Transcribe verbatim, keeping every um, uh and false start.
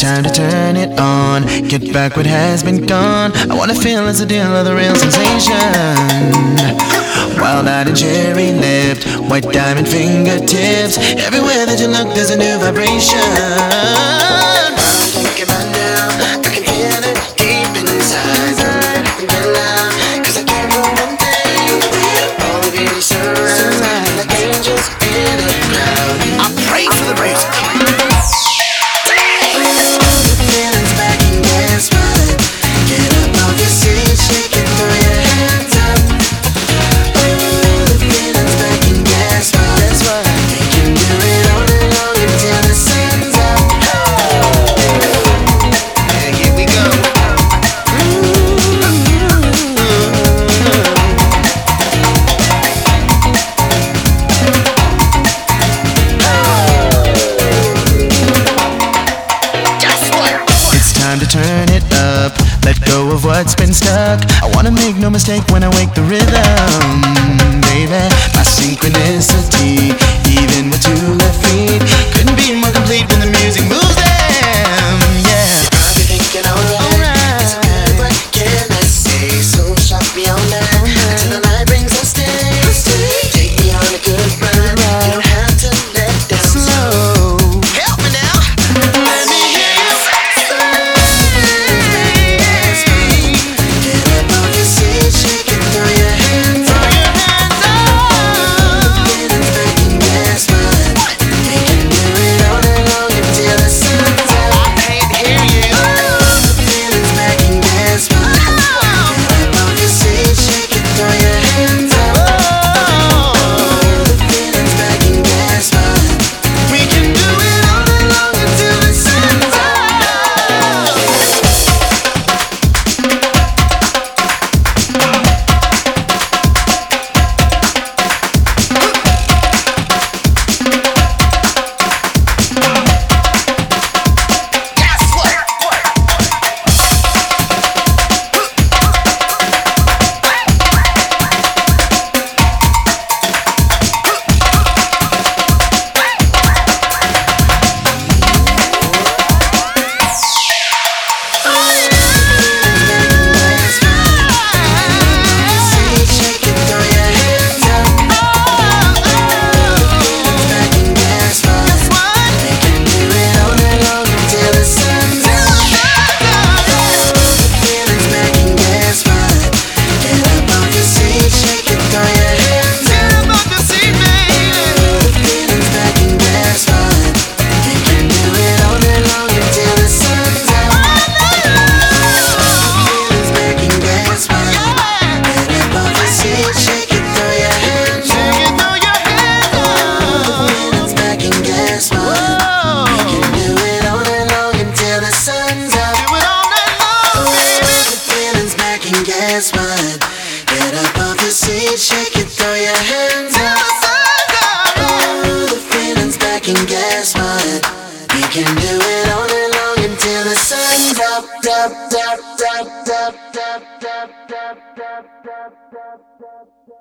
time to turn it on. Get back what has been gone. I wanna feel it's a deal of the real sensation. Wild-eyed and cherry-lipped, white diamond fingertips. Everywhere that you look, there's a new vibration. I'm thinking about now, I can feel it deep inside. I'm getting loud, 'cause I can't do one thing. All of you surround like angels in a crowd. I pray for the music. Time to turn it up, let go of what's been stuck. I wanna make no mistake when I wake the rhythm, baby. My synchronicity, even with two left feet, couldn't be more complete when the music moves them, yeah. I'll be thinking alright, it's a good what can I say? So sharp beyond that, till the night brings us stay. Take me on a good run, you don't have to let down slow. Help me now, let me hear you. Guess what? Get up off your seat, shake it, throw your hands up. Oh, the feeling's back, and guess what? We can do it all night long until the sun's up, up, up, up, up, up, up, up, up, up, up, up, up.